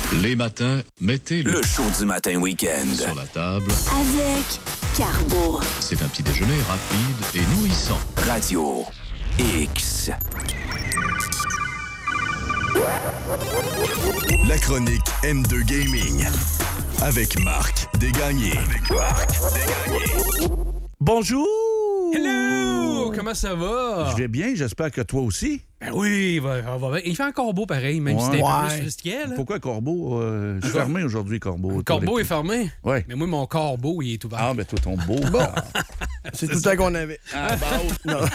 Les matins, mettez Le show du matin week-end. sur la table. Avec Carbo. C'est un petit déjeuner rapide et nourrissant. Radio X. La chronique M2 Gaming avec Marc Desgagnés. Bonjour! Hello! Comment ça va? Je vais bien, j'espère que toi aussi. Ben oui, on va bien. Il fait encore beau pareil, même si c'était un peu plus risqué. Là. Pourquoi Corbeau? Je suis fermé aujourd'hui, Corbeau. Le corbeau est fermé? Oui. Mais moi, mon corbeau, il est ouvert. Ah, ben toi, ton beau. C'est tout ça qu'on avait. Ah, bah, Non.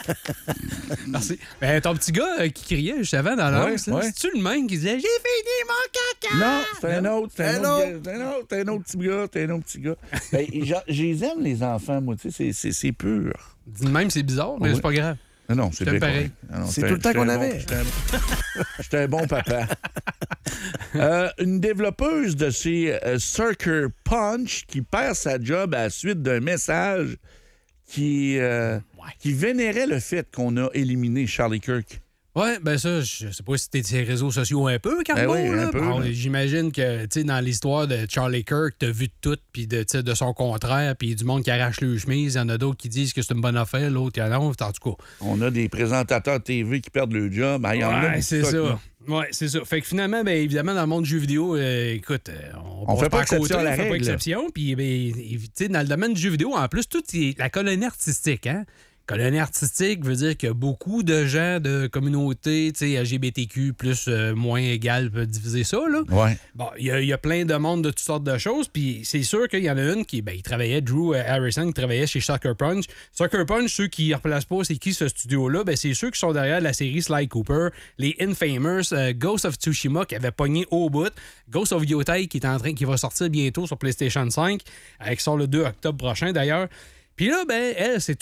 Merci. Ben, ton petit gars qui criait juste avant dans l'annonce, Ouais, ouais. c'est-tu le même qui disait « J'ai fini mon caca! » Non, c'est un autre, c'est un autre petit gars, c'est un autre petit gars. Ben, je les aime, les enfants, moi, tu sais, c'est pur. Dis de même, c'est bizarre, mais Oui. c'est pas grave. Non, c'est J'aime bien pareil. correct. Ah non, C'est tout le temps qu'on avait. J'étais un bon papa. Une développeuse de chez Sucker Punch qui perd sa job à la suite d'un message qui vénérait le fait qu'on a éliminé Charlie Kirk. Ouais, ben ça, je sais pas si t'es sur les réseaux sociaux un peu, Carbo, Ben oui, là. un peu, Bon, là. j'imagine que, tu sais, dans l'histoire de Charlie Kirk, t'as vu tout, puis de son contraire, puis du monde qui arrache le chemise, il y en a d'autres qui disent que c'est une bonne affaire, l'autre, il y en a, en tout cas. On a des présentateurs TV qui perdent leur job. Il y en a Ouais, du c'est stock, ça. là. Ouais, c'est ça. Fait que finalement, ben, évidemment, dans le monde du jeu vidéo, écoute, On passe fait pas à côté, exception à la on fait pas règle. exception. Puis, ben, tu sais, dans le domaine du jeu vidéo, en plus, tout est la colonie artistique, hein? Colonie artistique veut dire que beaucoup de gens de communauté, tu sais, LGBTQ, plus, moins égal, peuvent diviser ça, là. Ouais. Bon, il y a plein de monde de toutes sortes de choses, puis c'est sûr qu'il y en a une qui, ben, il travaillait, Drew Harrison, qui travaillait chez Sucker Punch. Sucker Punch, ceux qui ne replacent pas, c'est qui ce studio-là? Ben, c'est ceux qui sont derrière la série Sly Cooper, les Infamous, Ghost of Tsushima, qui avait pogné au bout, Ghost of Yotei, qui va sortir bientôt sur PlayStation 5, qui sort le 2 octobre prochain, d'ailleurs. Puis là, ben, elle, c'est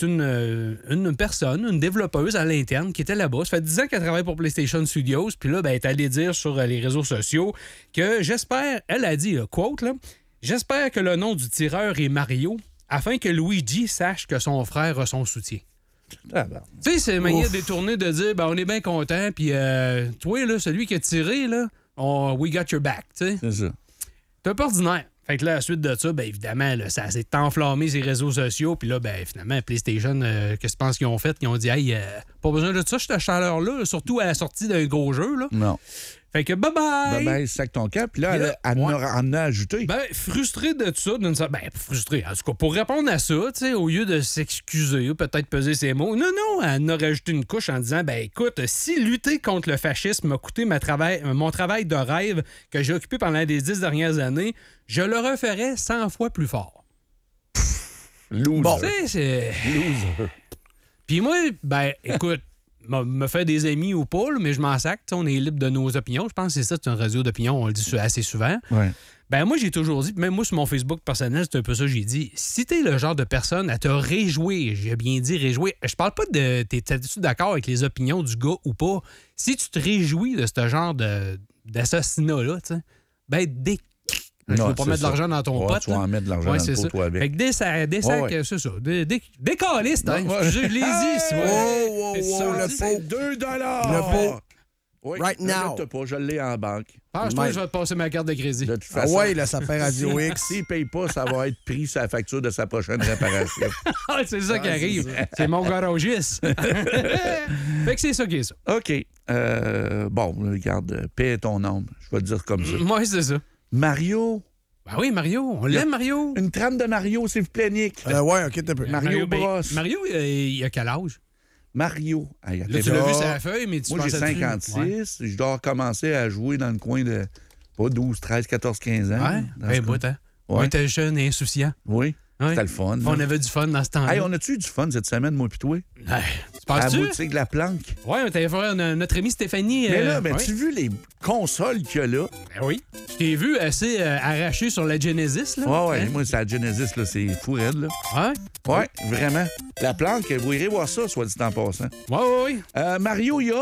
une personne, une développeuse à l'interne qui était là-bas. Ça fait 10 ans qu'elle travaille pour PlayStation Studios. Puis là, ben, elle est allée dire sur les réseaux sociaux que j'espère, elle a dit, quote, là, j'espère que le nom du tireur est Mario afin que Luigi sache que son frère a son soutien. Ah, ben. Tu sais, c'est une manière détournée de dire, ben, on est bien content. Puis toi, là, celui qui a tiré, là, we got your back, tu sais. C'est ça. C'est un peu ordinaire. Fait que là, à la suite de ça, ben évidemment, là, ça s'est enflammé ces réseaux sociaux. Puis là, ben finalement, PlayStation, qu'est-ce que tu penses qu'ils ont fait? Ils ont dit, hey, pas besoin de ça, cette chaleur-là, surtout à la sortie d'un gros jeu, là. Non. Fait que bye-bye! Ben, sac ton cap. Puis là, Puis là, elle en a ajouté. Ben, frustré de ça, frustré. En tout cas, pour répondre à ça, tu sais, au lieu de s'excuser ou peut-être peser ses mots, non, elle en a rajouté une couche en disant, ben écoute, si lutter contre le fascisme m'a coûté mon travail de rêve que j'ai occupé pendant les 10 dernières années, je le referais 100 fois plus fort. Loser. Bon, tu sais, c'est... Loser. Puis moi, ben, écoute, me fait des amis ou pas, là, mais je m'en sac. On est libre de nos opinions. Je pense que c'est ça, c'est un réseau d'opinion. On le dit assez souvent. Ouais. Ben moi, j'ai toujours dit, même moi, sur mon Facebook personnel, c'est un peu ça que j'ai dit. Si t'es le genre de personne à te réjouir, j'ai bien dit réjouir, je parle pas de... T'es-tu d'accord avec les opinions du gars ou pas? Si tu te réjouis de ce genre d'assassinat-là, tu sais, ben, je ne veux pas mettre de l'argent dans ton pote. Tu vas en mettre de l'argent Ouais, dans c'est le pot, ça. toi, avec. Fait que des sacs, c'est ça. Des calistes, hein. Ouais. Je l'ai dit, si Oh, C'est ça, le dit. pot. 2 $. Le pot. Oui, Right now. inquiète pas, je l'ai en banque. Pense-toi, je vais te passer ma carte de crédit. De toute Ah façon, ouais, là, ça fait Radio X. s'il ne paye pas, ça va être pris sur la facture de sa prochaine réparation. Ah, c'est ça qui arrive. C'est mon garagiste. Fait que c'est ça qui est ça. OK. Bon, regarde, paix ton âme. Je vais te dire comme ça. Moi, c'est ça. Mario. Ben oui, Mario. On l'aime, Mario. Une trame de Mario, s'il vous plaît, Nick. Ouais, OK, t'as peu. Mario Bros. Mario, il a quel âge? Mario. Hey, Là, attends, tu l'as vu sur la feuille, mais tu moi, j'ai pensais-tu? 56. Ouais. Je dois recommencer à jouer dans le coin de pas 12, 13, 14, 15 ans. Ouais, Dans ben, ce bout, coin. hein. Ouais. On était jeunes et insouciants. Oui, Ouais. c'était le fun. On avait du fun dans ce temps-là. Hey, on a-tu eu du fun cette semaine, moi pis toi? Ouais. Tu À la penses-tu? boutique de la Planque. Ouais, on t'avait fait notre amie Stéphanie. Mais là, ouais. tu vu les consoles qu'il y a là? Ben oui. Je t'ai vu assez arraché sur la Genesis, là. Ouais, Hein? moi, c'est la Genesis, là, c'est fou raide, là. Ouais. Ouais, vraiment. La Planque, vous irez voir ça, soit dit en passant. Ouais. Mario, il y a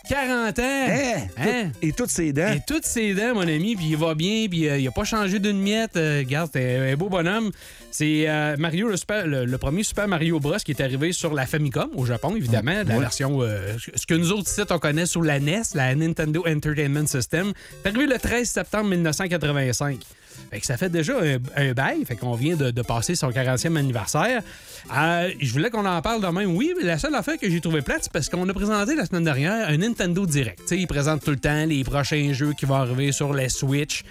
40 ans! Hein? Et toutes ses dents. Et toutes ses dents, mon ami, puis il va bien, puis il a pas changé d'une miette. Regarde, c'est un beau bonhomme. C'est Mario, le premier Super Mario Bros. Qui est arrivé sur la Famicom, au Japon, évidemment, la version... ce que nous autres ici, on connaît sous la NES, la Nintendo Entertainment System. C'est arrivé le 13 septembre 1985. Fait que ça fait déjà un bail, fait qu'on vient de passer son 40e anniversaire. Je voulais qu'on en parle de même. Oui, mais la seule affaire que j'ai trouvé plate, c'est parce qu'on a présenté la semaine dernière un Nintendo Direct. T'sais, ils présentent tout le temps les prochains jeux qui vont arriver sur la Switch.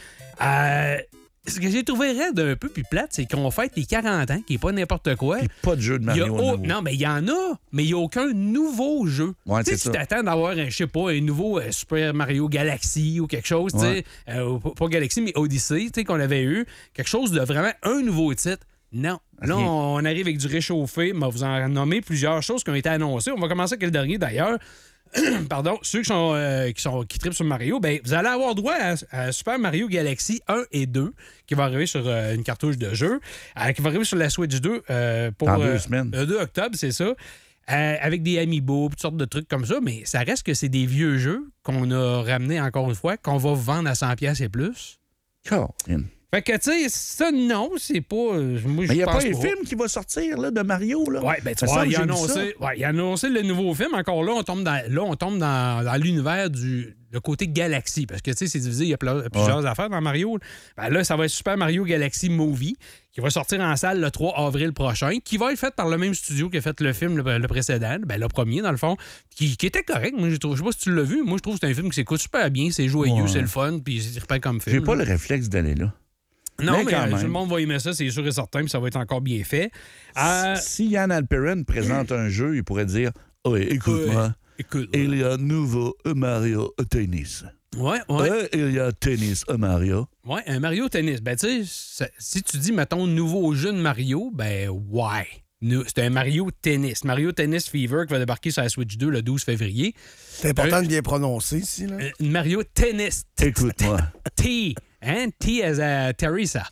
Ce que j'ai trouvé raide un peu puis plate, c'est qu'on fête les 40 ans, qui est pas n'importe quoi. Puis pas de jeu de Mario nouveau. Non, mais il y en a, mais il n'y a aucun nouveau jeu. Ouais, tu sais, tu t'attends d'avoir, je sais pas, un nouveau Super Mario Galaxy ou quelque chose, Ouais. tu sais, pas Galaxy, mais Odyssey, tu sais, qu'on avait eu. Quelque chose de vraiment un nouveau titre. Non. Là, Rien. on arrive avec du réchauffé, mais vous en nommez plusieurs choses qui ont été annoncées. On va commencer avec le dernier, d'ailleurs. Pardon, ceux qui trippent sur Mario, ben, vous allez avoir droit à Super Mario Galaxy 1 et 2 qui va arriver sur une cartouche de jeu, qui va arriver sur la Switch 2 pour Dans 2 semaines. le 2 octobre, c'est ça. Avec des amiibo, toutes sortes de trucs comme ça, mais ça reste que c'est des vieux jeux qu'on a ramenés encore une fois, qu'on va vendre à 100$ et plus. Colin. Fait que, tu sais, ça, non, c'est pas... moi, Mais il n'y a pas un film qui va sortir là, de Mario, là? Oui, ben tu Ça vois, semble il a que j'ai vu ça. il a annoncé le nouveau film. Encore là, on tombe dans l'univers le côté Galaxy. Parce que, tu sais, c'est divisé, il y a plusieurs affaires dans Mario. Ben là, ça va être Super Mario Galaxy Movie, qui va sortir en salle le 3 avril prochain, qui va être fait par le même studio qui a fait le film le précédent, ben le premier, dans le fond, qui était correct. Moi, je sais pas si tu l'as vu. Moi, je trouve que c'est un film qui s'écoute super bien, c'est joyeux, c'est le fun, puis c'est repère comme film. J'ai pas là. le réflexe d'aller là. Non, mais quand même. tout le monde va aimer ça, c'est sûr et certain, puis ça va être encore bien fait. Si Yann Alperin présente un jeu, il pourrait dire « Oui, écoute-moi, Écoute, il y a nouveau Mario Tennis. ouais. Il y a Tennis Mario. Ouais, un Mario Tennis. Ben, tu sais, si tu dis, mettons, nouveau jeu de Mario, ben, ouais. C'est un Mario Tennis. Mario Tennis Fever qui va débarquer sur la Switch 2 le 12 février. C'est important de bien prononcer ici. Là. Mario Tennis. Écoute-moi. T. Hein? T as a Teresa.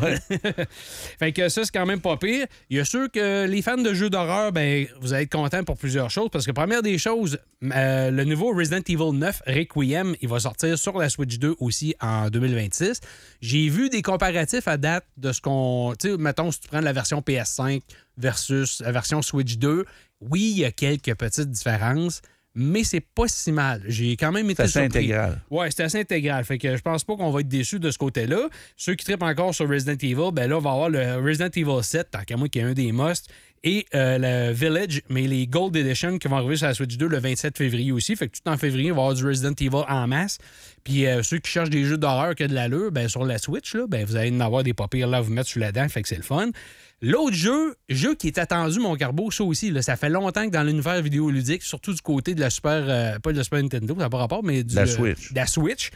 Fait que ça, c'est quand même pas pire. Il y a sûr que les fans de jeux d'horreur, ben, vous allez être contents pour plusieurs choses. Parce que première des choses, le nouveau Resident Evil 9 Requiem, il va sortir sur la Switch 2 aussi en 2026. J'ai vu des comparatifs à date de ce qu'on... Tu sais, mettons, si tu prends la version PS5 versus la version Switch 2, oui, il y a quelques petites différences, mais c'est pas si mal. J'ai quand même été C'est assez surpris. intégral. Ouais, c'est assez intégral. Fait que je pense pas qu'on va être déçus de ce côté-là. Ceux qui trippent encore sur Resident Evil, ben là, on va avoir le Resident Evil 7, tant qu'à moi qui est un des musts, et le Village, mais les Gold Edition qui vont arriver sur la Switch 2 le 27 février aussi. Fait que tout en février, on va avoir du Resident Evil en masse. Puis ceux qui cherchent des jeux d'horreur qui ont de l'allure, ben sur la Switch, là, ben vous allez en avoir des pas pires là à vous mettre sur la dent. Fait que c'est le fun. L'autre jeu qui est attendu, mon carbo, ça aussi, là, ça fait longtemps que dans l'univers vidéoludique, surtout du côté de la Super... pas de la Super Nintendo, ça n'a pas rapport, mais du... La Switch. De la Switch.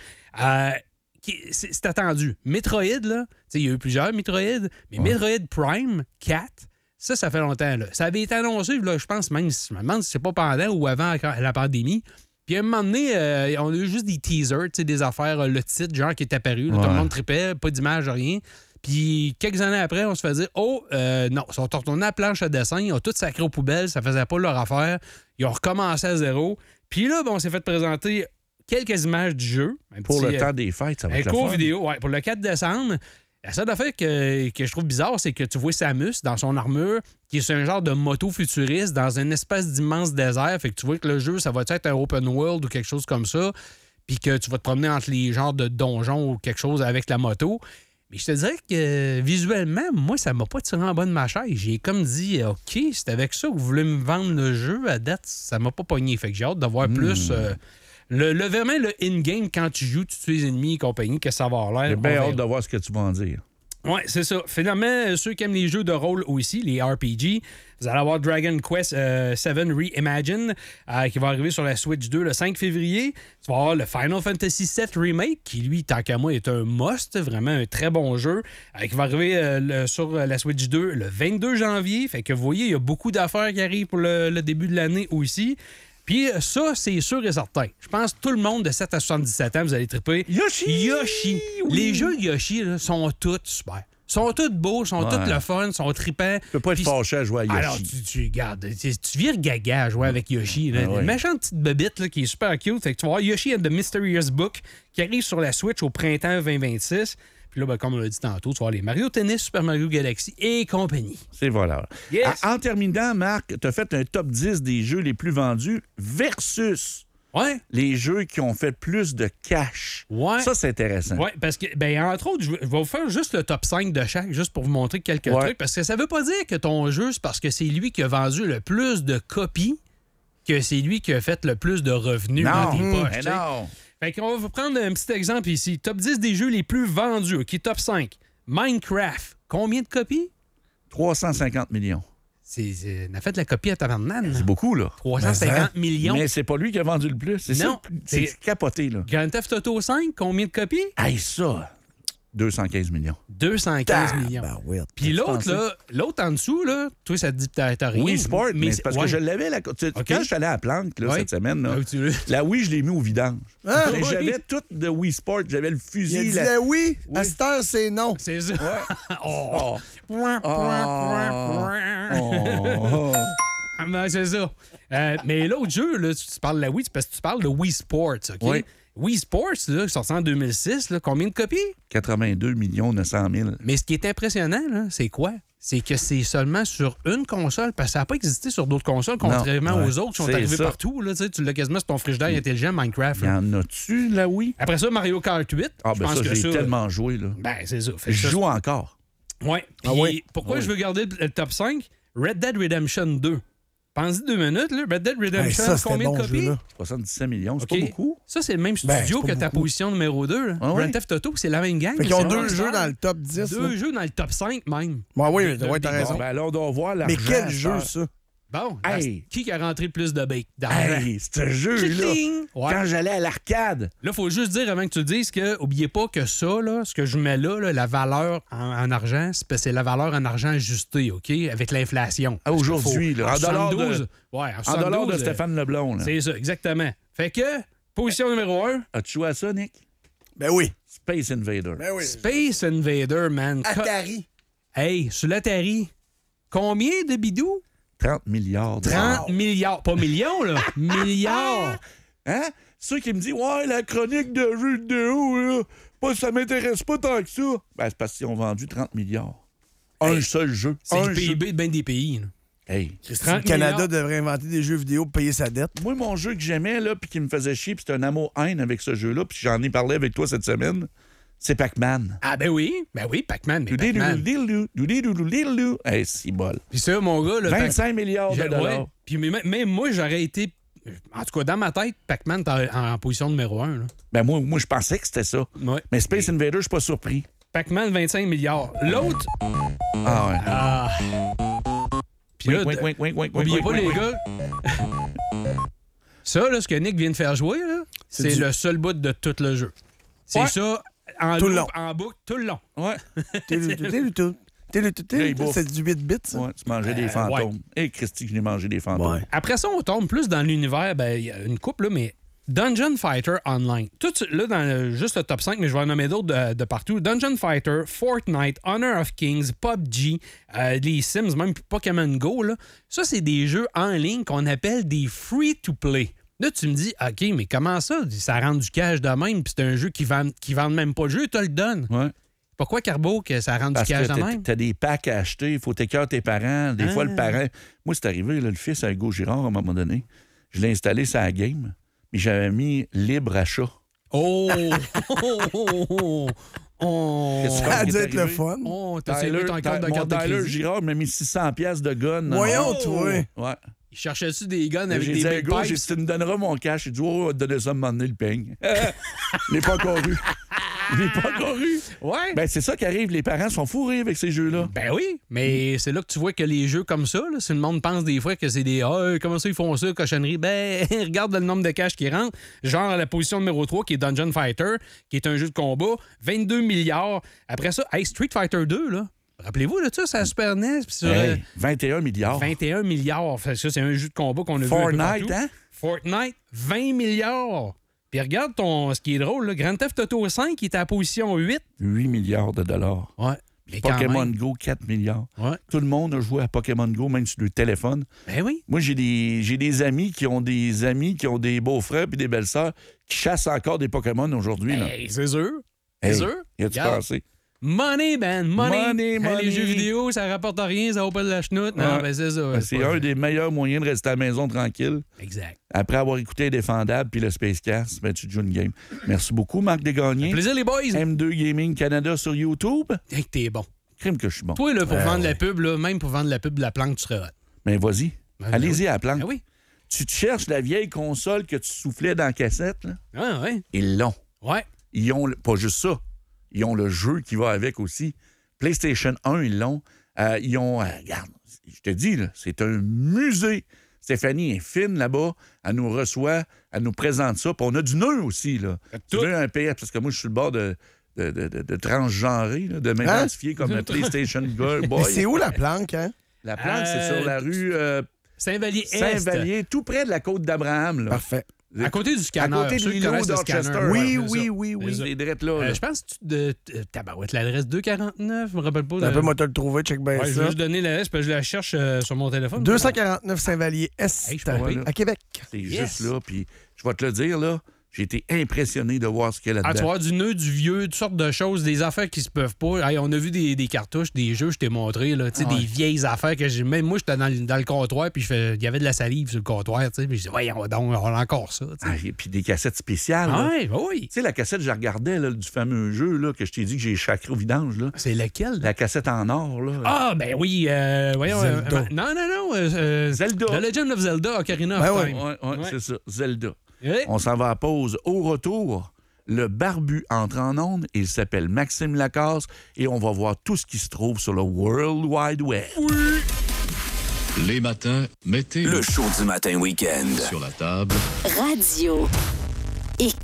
C'est attendu. Metroid, là, il y a eu plusieurs Metroid, mais Metroid Prime 4, ça fait longtemps. Là. Ça avait été annoncé, là, je pense, même, je me demande si c'est pas pendant ou avant la pandémie. Puis à un moment donné, on a eu juste des teasers, des affaires, le titre, genre, qui est apparu. Là, tout le monde trippait, pas d'image, rien. Puis quelques années après, on se fait dire « Oh, non, ils sont retournés à la planche à dessin, ils ont tout sacré aux poubelles, ça faisait pas leur affaire. Ils ont recommencé à zéro. » Puis là, ben, on s'est fait présenter quelques images du jeu. Pour le temps des fêtes, ça va un être la court fun. vidéo, ouais, pour le 4 décembre. La seule affaire que je trouve bizarre, c'est que tu vois Samus dans son armure, qui est un genre de moto futuriste dans une espèce d'immense désert. Fait que tu vois que le jeu, ça va être un open world ou quelque chose comme ça. Puis que tu vas te promener entre les genres de donjons ou quelque chose avec la moto. Mais je te dirais que visuellement, moi, ça m'a pas tiré en bas de ma chaise. J'ai comme dit, OK, c'est avec ça que vous voulez me vendre le jeu. À date, ça m'a pas pogné. Fait que j'ai hâte de voir plus vraiment le in-game quand tu joues, tu tues les ennemis et compagnie, que ça va avoir l'air. J'ai bien On hâte verra. de voir ce que tu vas en dire. Oui, c'est ça. Finalement, ceux qui aiment les jeux de rôle aussi, les RPG, vous allez avoir Dragon Quest 7 Reimagine qui va arriver sur la Switch 2 le 5 février. Tu vas avoir le Final Fantasy VII Remake qui, lui, tant qu'à moi, est un must. Vraiment un très bon jeu qui va arriver sur la Switch 2 le 22 janvier. Fait que vous voyez, il y a beaucoup d'affaires qui arrivent pour le début de l'année aussi. Puis ça, c'est sûr et certain. Je pense que tout le monde de 7 à 77 ans, vous allez triper. Yoshi! Yoshi! Oui. Les jeux Yoshi là, sont tous super. sont tous beaux, sont Ouais. tous le fun, sont tripants. Tu peux pas être Puis- fâché à jouer à Yoshi. Alors, tu regardes, tu vires gaga à jouer avec Yoshi. Là. Ah ouais. Une méchante petite bébite là, qui est super cute. Fait que tu vas voir Yoshi and the Mysterious Book qui arrive sur la Switch au printemps 2026. Puis là, ben, comme on l'a dit tantôt, tu vas voir les Mario Tennis, Super Mario Galaxy et compagnie. C'est voilà. Yes. En terminant, Marc, tu as fait un top 10 des jeux les plus vendus versus Ouais. les jeux qui ont fait plus de cash. Ouais. Ça, c'est intéressant. Oui, parce que, ben, entre autres, je vais vous faire juste le top 5 de chaque, juste pour vous montrer quelques Ouais. trucs. Parce que ça veut pas dire que ton jeu, c'est parce que c'est lui qui a vendu le plus de copies que c'est lui qui a fait le plus de revenus dans tes poches. mais tu sais. non. Fait qu'on va prendre un petit exemple ici. Top 10 des jeux les plus vendus. OK, top 5. Minecraft. Combien de copies? 350 millions. On a fait la copie à Tavernan. C'est beaucoup, là. 350 millions. Mais c'est pas lui qui a vendu le plus. C'est Non. ça. C'est C'est- capoté, là. Grand Theft Auto 5, combien de copies? Hey, ça, 215 millions. 215 millions. Ben oui. Puis l'autre, pensé? là, l'autre en dessous, là, toi, ça te dit peut-être rien. Wii Sport, mais c'est parce que je l'avais. Quand je suis allé à la planque là, Ouais. cette semaine, là, Ah, tu- la Wii, je l'ai mis au vidange. Ah, Mais oui. j'avais tout de Wii Sport. J'avais le Il a fusil. dit la- oui. À cette heure, c'est non. C'est ça. Oh. Point, Oh. Ah, ben, c'est ça. Mais l'autre jeu, là, tu parles de la Wii, c'est parce que tu parles de Wii Sports, OK? Oui. Wii Sports, là, sorti en 2006, là, combien de copies? 82 900 000. Mais ce qui est impressionnant, là, c'est quoi? C'est que c'est seulement sur une console, parce que ça n'a pas existé sur d'autres consoles, contrairement ouais. aux autres qui sont C'est arrivés ça. partout. Là, tu l'as quasiment sur ton frigidaire intelligent, Minecraft. Y là. en a-tu, la Wii? Après ça, Mario Kart 8. Ah, je ben pense ça, que j'ai tellement joué, là. Ben, c'est ça. Fait que Je ça, joue encore. Ouais. Puis, Ah oui? pourquoi Ah oui. je veux garder le top 5? Red Dead Redemption 2. Pense-y 2 minutes, là. Red Dead Redemption, Hey, ça, c'était combien bon, de ce copies? jeu-là. 77 millions, c'est OK. pas beaucoup. Ça, c'est le même Ben, studio c'est pas que ta beaucoup. position numéro 2. Là. Ah oui? Grand Theft Auto, c'est la même gang. Fait qu'ils ont c'est deux Rockstar. jeux dans le top 10. Deux là. jeux dans le top 5 même. Ouais, oui, Des- ouais, t'as des- raison. Ben là, on doit voir l'argent. Mais quel à jeu, cette ça? Bon, Hey! qui a rentré le plus de bake? D'argent? Hey, ce jeu-là, Cling! Ouais. quand j'allais à l'arcade, Là, il faut juste dire avant que tu le dises que, oubliez pas que ça, là, ce que je mets là, la valeur en argent, c'est la valeur en argent ajustée, OK? Avec l'inflation. Ah, aujourd'hui, Parce que là, en faut- dollars de- Ouais, en dollars de 72, Stéphane Leblond, là. C'est ça, exactement. Fait que, position numéro 1, As-tu joué à ça, Nick? Ben oui. Space Invader. Ben oui. Space Invader, man. Atari. Hey, sur l'Atari, combien de bidous? 30 milliards. 30 milliards. Pas millions, là. Milliards. Hein? Ceux qui me disent, ouais, la chronique de jeux vidéo, là, ça m'intéresse pas tant que ça. Ben, c'est parce qu'ils ont vendu 30 milliards. Un seul jeu. C'est Un le jeu. PIB de bien des pays. là. Hey. Le 30 Canada milliards. devrait inventer des jeux vidéo pour payer sa dette. Moi, mon jeu que j'aimais, là, puis qui me faisait chier, puis c'était un amour-haine avec ce jeu-là, puis j'en ai parlé avec toi cette semaine, c'est Pac-Man. Ah, ben oui, Pac-Man. Mais Pac-Man. Doudou-doudou-doudou-doudou. Hey, c'est bol. Puis ça, mon gars, le 25 milliards de J'ai- dollars. ouais. Puis même moi, j'aurais été. En tout cas, dans ma tête, Pac-Man est en position numéro 1. Là. Ben, moi, je pensais que c'était ça. Ouais. Mais Space Invader, je suis pas surpris. Pac-Man, 25 milliards. L'autre. Ah ouais. Ah. Puis là, Wink, wink, wink, wink, wink, oubliez wink, pas, wink, les wink. gars. Ça, là, ce que Nick vient de faire jouer, là, c'est du- le seul bout de tout le jeu. C'est Ouais. ça, en Tout le loop, long. en boucle, tout le long. Ouais. Télétuté. il bouffe. C'est du 8 bits, ça? Ouais, tu mangeais des fantômes. Et Christy, que je l'ai mangé des fantômes. Ouais. Après ça, on tombe plus dans l'univers, ben, il y a une couple, là, mais Dungeon Fighter Online. Tout là, dans juste le top 5, mais je vais en nommer d'autres de partout. Dungeon Fighter, Fortnite, Honor of Kings, PUBG, les Sims, même Pokémon Go. Là. Ça, c'est des jeux en ligne qu'on appelle des free-to-play. Là, tu me dis, OK, mais comment ça? Ça rend du cash de même, puis c'est un jeu qui vend même pas le jeu, tu te le donnes. Ouais. Pourquoi, Carbo, que ça rend Parce du cash que de même? t'as des packs à acheter, il faut t'écœurer tes parents. Des fois, le parent... Moi, c'est arrivé, là, le fils à Hugo Girard, à un moment donné, je l'ai installé sur la game, mais j'avais mis libre achat. Oh! Oh! Qu'est-ce Ça a dû Qu'est-ce être qui est le arrivé? fun. Oh, t'as servi ton compte de Mon carte de Tyler crédit. Girard m'a mis 600 pièces de gun. Voyons, Oh! toi. Ouais. Il cherchait-tu des guns avec J'ai des dit à big Hugo, pipes? j'ai dit, tu me donneras mon cash. Il dit, oh, on va te donner ça, me donner le peigne. Il n'est pas encore eu. Il n'est pas encore eu. Ouais. Ben, c'est ça qui arrive. Les parents sont fourrés avec ces jeux-là. Ben oui, mais c'est là que tu vois que les jeux comme ça, là, si le monde pense des fois que c'est des comment ça ils font ça, cochonnerie, ben regarde le nombre de cash qui rentre. Genre à la position numéro 3 qui est Dungeon Fighter, qui est un jeu de combat, 22 milliards. Après ça, hey, Street Fighter 2, là. Rappelez-vous de ça, c'est à Super NES. Puis sur, Hey, 21 milliards. 21 milliards. Fait que ça, c'est un jeu de combat qu'on a vu un peu Fortnite, partout. hein? Fortnite, 20 milliards. Puis regarde ce qui est drôle, là, Grand Theft Auto 5 qui est à la position 8. 8 milliards de dollars. Ouais. Mais quand Pokémon même. Go, 4 milliards. Ouais. Tout le monde a joué à Pokémon Go, même sur le téléphone. Ben oui. Moi, j'ai des amis qui ont des beaux-frères et des belles-sœurs qui chassent encore des Pokémon aujourd'hui. là. Hey, c'est sûr. C'est Hey, sûr. y a-tu Regarde. pensé? Money, man. Money. Money, Hey, money. les jeux vidéo, ça rapporte rien, ça vaut pas de la chenoute. Non, Ouais. ben c'est ça. Ben, c'est pas- un des meilleurs moyens de rester à la maison tranquille. Exact. Après avoir écouté Défendable puis le Spacecast, ben, tu te joues une game. Merci beaucoup, Marc Desgagnés. Plaisir, les boys. M2 Gaming Canada sur YouTube. Hey, t'es bon. Crime que je suis bon. Toi, là, pour vendre la pub, là, même pour vendre la pub de la planque, tu serais hot. Ben, vas-y. Ben, Allez-y à la planque. Ah oui. Tu te cherches la vieille console que tu soufflais dans la cassette, là? Ah, ouais. Ils l'ont. Ouais. Ils ont pas juste ça. Ils ont le jeu qui va avec aussi. PlayStation 1, ils l'ont. Ils ont. Regarde, je te dis, là, c'est un musée. Stéphanie est fine là-bas. Elle nous reçoit, elle nous présente ça. Puis on a du nœud aussi, là. Tout. Tu veux un PS, parce que moi, je suis sur le bord de transgenrer, là, de m'identifier comme un PlayStation Boy. Mais c'est où la planque, hein? La planque, c'est sur la rue Saint-Vallier-Est. Saint-Vallier, tout près de la côte d'Abraham. Là. Parfait. À côté du scanner. À côté de ceux qui l'îlot connaissent le d'Orchester. scanner. Oui, Ouais, c'est ça. oui. C'est ça. C'est direct là. là. Je pense que de tabarouette, l'adresse 249, je me rappelle pas. Un peu, moi, te le trouver, check bien Ouais, je vais ça. juste donner l'adresse, parce que je la cherche sur mon téléphone. 249 Saint-Vallier-Est, Hey, je suis pas pire. à Québec. C'est Yes. juste là. Puis je vais te le dire, là, j'ai été impressionné de voir ce qu'il y a Ah, tu là-dedans. vas avoir du nœud, du vieux, toutes sortes de choses, des affaires qui se peuvent pas. Hey, on a vu des cartouches, des jeux, je t'ai montré, là, tu sais, des vieilles affaires que j'ai. Même moi, j'étais dans le comptoir, puis il y avait de la salive sur le comptoir, tu sais, puis je dis, voyons donc, on a encore ça, tu sais. Ah, et puis des cassettes spéciales. là. Ouais, oui. Tu sais, la cassette, je la regardais là, du fameux jeu là, que je t'ai dit que j'ai chacré au vidange. Là. C'est lequel? La cassette en or. Là. Ah, ben oui, voyons. Zelda. Non. Zelda. The Legend of Zelda, Ocarina Ben of ouais. Time. Ouais, c'est ça. Zelda. Ouais. On s'en va à pause. Au retour, le barbu entre en onde. Il s'appelle Maxime Lacasse et on va voir tout ce qui se trouve sur le World Wide Web. Les matins, mettez Le show du matin week-end. sur la table. Radio X.